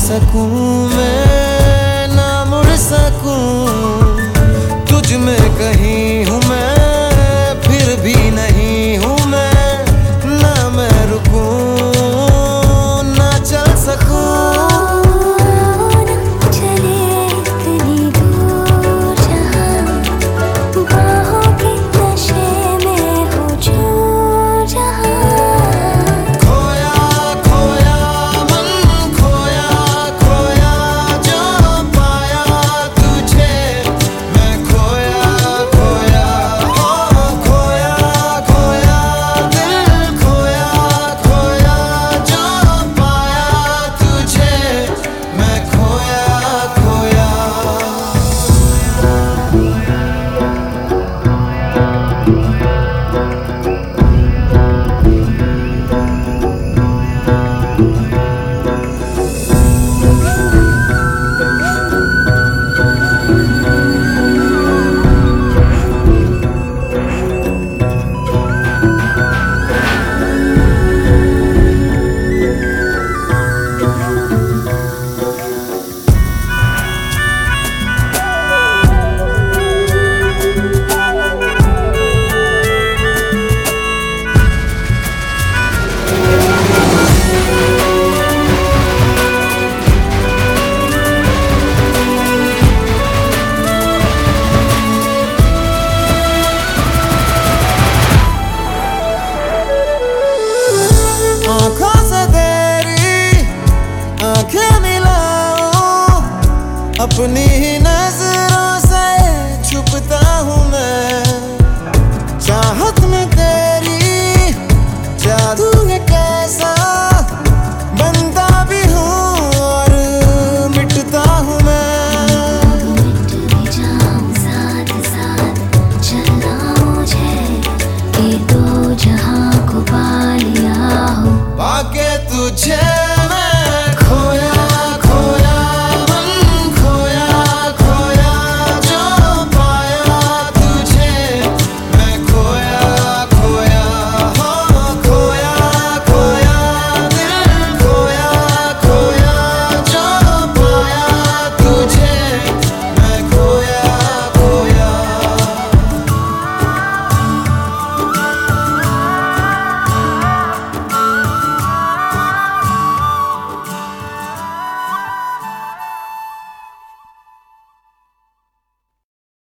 सकूं, मैं ना मुड़ सकूं, तुझ में कहीं हूँ मैं, फिर भी नहीं हूँ मैं, ना मैं रुकूं ना चल सकूं। आँखों से तेरी आँखें मिलाऊं, अपनी ही नजरों से छुपता हूँ मैं, चाहत में तेरी जादू है कैसा, बनता भी हूँ और मिटता हूँ मैं। मिट भी जाऊं साथ साथ चलना मुझे, कि दो जहां को पा लिया हो, पाके तुझे